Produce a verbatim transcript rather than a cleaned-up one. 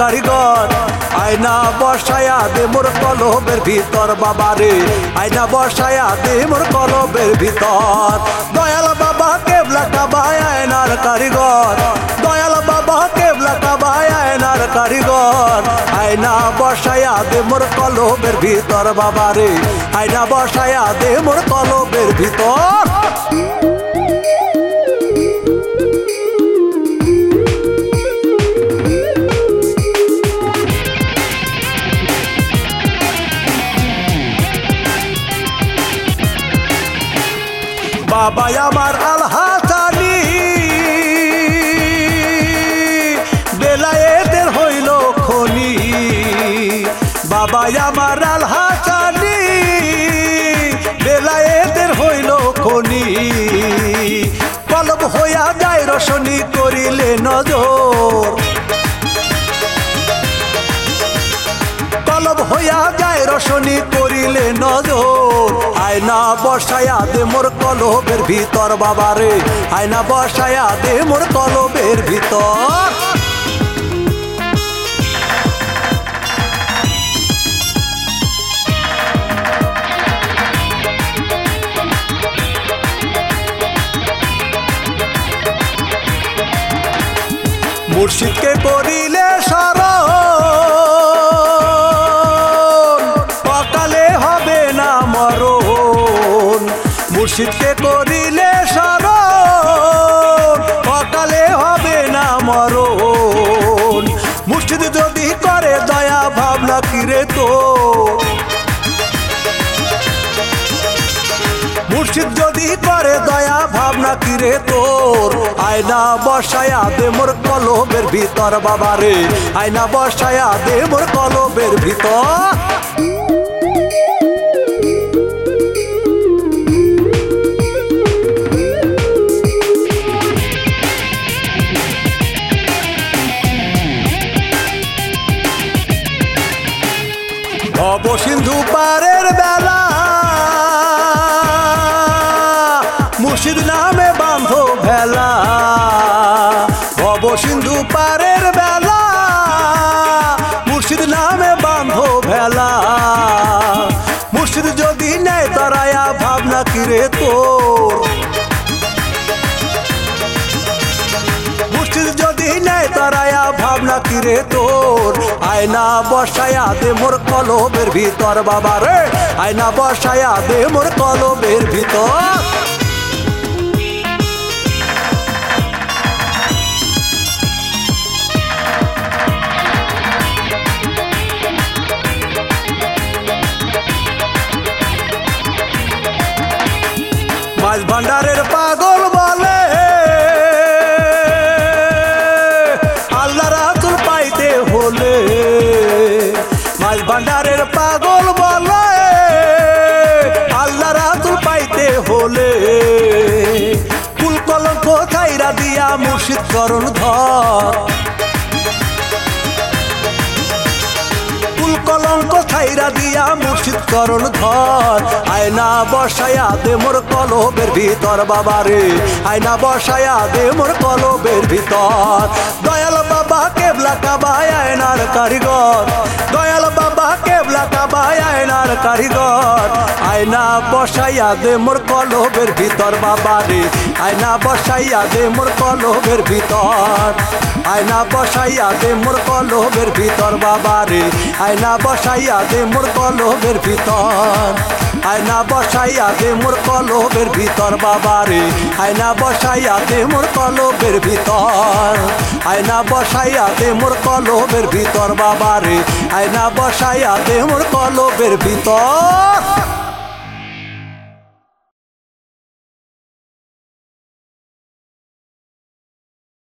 কারিগর আয়না বসায়া দে মোর কলবের ভিতর বাবারে আয়না বসায়া দে মোর কলবের ভিতর দয়াল বাবা কেবলা কাবা আয়নার কারিগর দয়াল বাবা কেবলা কাবা আয়নার কারিগর আয়না বসায়া দে মোর কলবের ভিতর বাবারে আয়না বসায়া দে মোর কলবের ভিতর বাবা আমার আল হাসানি বেলায়েতের হইল খনি বাবা আমার আল হাসানি বেলায়েতের হইল খনি কলব হইয়া যায় রশনি করিলে নজর কলব হইয়া যায় রশনি করিলে নজর আয়না বসায়া দে মোর কলবের ভিতর বাবারে আয়না বসায়া দে মোর কলবের ভিতর মুর্শিদকে করিলে স্মরণ অকালে হবে না মরণ মুর্শিদকে করিলে স্মরণ অকালে হবে না মরণ মুর্শিদ যদি করে দয়া ভাবনা কিরে তো মুর্শিদ যদি করে দয়া ভাবনা কিরে তোর আয়না বসায়া দে মোর কলবের ভিতর বাবারে আয়না বসায়া দে মোর কলবের ভিতর ভব সিন্ধু পারের বেলা মুর্শিদ নামে বাঁধো ভেলা ভব সিন্ধু পারের বেলা মুর্শিদ নামে বাঁধো ভেলা মুর্শিদ যদি নেয় তারায়া ভাবনা কিরে তোর মুর্শিদ যদি নেয় তারায়া ভাবনা কিরে তোর আয়না বসায়া দে মোর কলবের ভিতর বাবারে আয়না বসায়া দে মোর কলবের ভিতর মাঝ ভান্ডারের পাগল বলে আল্লাহ রাসূল পাইতে হলে মাঝ ভান্ডারের পাগল বলে আল্লাহ রাসূল পাইতে হলে কুল কলঙ্ক ছাইরা দিয়া মুর্শিদ চরণ ধর কলঙ্ক ছাইরা দিয়া মুর্শিদ চরণ ধর আয়না বসায়া দে মোর কলবের ভিতর বাবারে আয়না বসায়া দে মোর কলবের ভিতর দয়াল বাবা কেবলা কাবা আয়নার কারিগর দয়াল বাবা কেবলা কাবা আয়নার কারিগর আয়না বসায়া দে মোর কলবের ভিতর বাবারে আয়না বসাইয়া দে মোর কলবের ভিতর আয়না বসাইয়া দে মোর কলবের ভিতর বাবারে আয়না বসাইয়া দে মোর কলবের ভিতর আয়না বসাইয়া দে মোর কলবের ভিতর বাবারে আয়না বসাইয়া দে মোর কলবের ভিতর আয়না বসাইয়া দে মোর কলবের ভিতর বাবারে আয়না বসাইয়া দে মোর কলবের ভিতর।